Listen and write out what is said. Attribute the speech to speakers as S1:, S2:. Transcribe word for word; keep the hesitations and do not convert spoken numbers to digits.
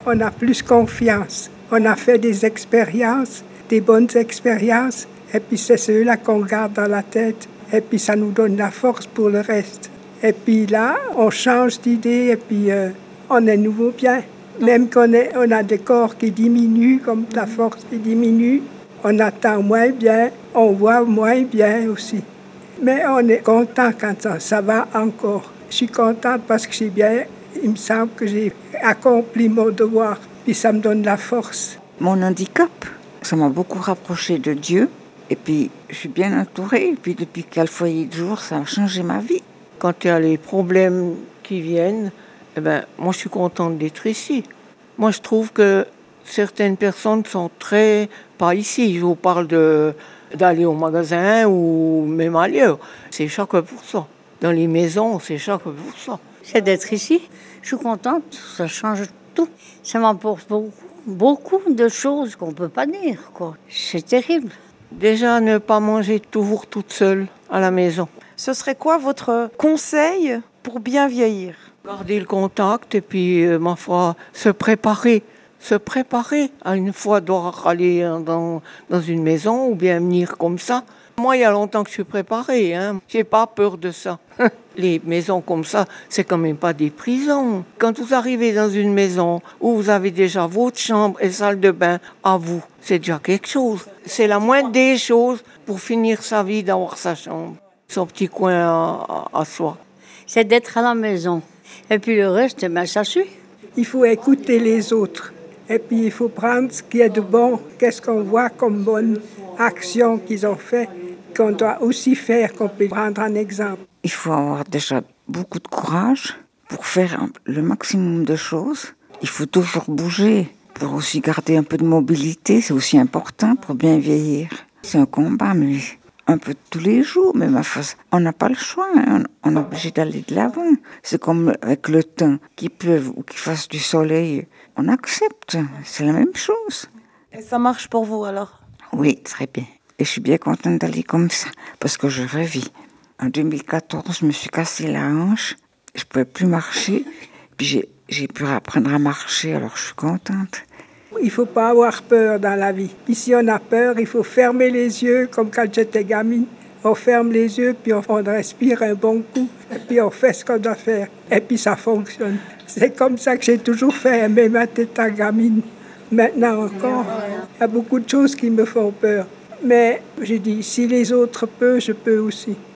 S1: on a plus confiance. On a fait des expériences, des bonnes expériences, et puis c'est ceux-là qu'on garde dans la tête. Et puis ça nous donne la force pour le reste. Et puis là, on change d'idée, et puis euh, on est nouveau bien. Même qu'on est, on a des corps qui diminuent, comme la force qui diminue, on attend moins bien, on voit moins bien aussi. Mais on est content quand ça, ça va encore. Je suis contente parce que j'ai bien, il me semble que j'ai accompli mon devoir, puis ça me donne la force.
S2: Mon handicap, ça m'a beaucoup rapproché de Dieu, et puis je suis bien entourée, et puis depuis qu'il y a le foyer de jour, ça a changé ma vie.
S3: Quand il y a les problèmes qui viennent, eh ben, moi je suis contente d'être ici. Moi je trouve que certaines personnes sont très... Pas ici, je vous parle de, d'aller au magasin ou même ailleurs. C'est chaque pour ça. Dans les maisons, c'est chaque pour ça.
S4: C'est d'être ici. Je suis contente, ça change tout. Ça m'apporte beaucoup, beaucoup de choses qu'on ne peut pas dire, quoi. C'est terrible.
S3: Déjà, ne pas manger toujours toute seule à la maison.
S5: Ce serait quoi votre conseil pour bien vieillir ?
S3: Garder le contact et puis, euh, ma foi, se préparer. Se préparer à une fois devoir aller dans, dans une maison ou bien venir comme ça. Moi, il y a longtemps que je suis préparée. Hein. J'ai pas peur de ça. Les maisons comme ça, c'est quand même pas des prisons. Quand vous arrivez dans une maison où vous avez déjà votre chambre et salle de bain à vous, c'est déjà quelque chose. C'est la moindre des choses pour finir sa vie d'avoir sa chambre, son petit coin à, à, à soi.
S4: C'est d'être à la maison. Et puis le reste, ben, ça suit.
S1: Il faut écouter les autres. Et puis, il faut prendre ce qui est de bon, qu'est-ce qu'on voit comme bonne action qu'ils ont fait, qu'on doit aussi faire, qu'on peut prendre en exemple.
S2: Il faut avoir déjà beaucoup de courage pour faire le maximum de choses. Il faut toujours bouger pour aussi garder un peu de mobilité. C'est aussi important pour bien vieillir. C'est un combat, mais un peu tous les jours. Mais ma face, on n'a pas le choix. Hein. On est obligé d'aller de l'avant. C'est comme avec le temps, qu'il pleuve ou qu'il fasse du soleil. On accepte, c'est la même chose.
S5: Et ça marche pour vous alors ?
S2: Oui, très bien. Et je suis bien contente d'aller comme ça, parce que je revis. En deux mille quatorze, je me suis cassé la hanche, je ne pouvais plus marcher, puis j'ai, j'ai pu apprendre à marcher, alors je suis contente.
S1: Il ne faut pas avoir peur dans la vie. Puis si on a peur, il faut fermer les yeux, comme quand j'étais gamine. On ferme les yeux, puis on, on respire un bon coup, et puis on fait ce qu'on doit faire. Et puis ça fonctionne. C'est comme ça que j'ai toujours fait, même à étant gamine. Maintenant encore, il y a beaucoup de choses qui me font peur. Mais je dis, si les autres peuvent, je peux aussi.